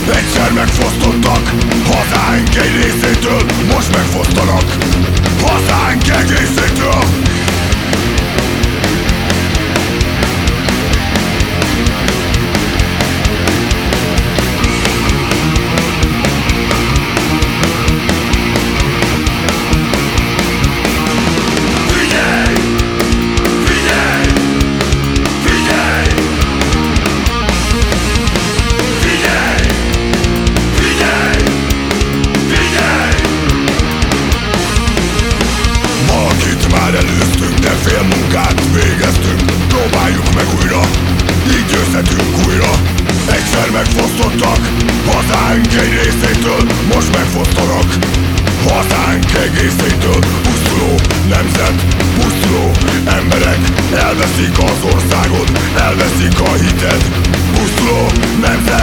Egyszer megfosztottak hazánk egy részétől, most megfosztanak hazánk egészétől. Munkát végeztünk, próbáljuk meg újra, így győzhetünk újra. Egyszer megfosztottak hazánk egy részétől, most megfosztanak hazánk egészétől. Pusztuló nemzet, pusztuló emberek elveszik az országod, elveszik a hited. Pusztuló nemzet,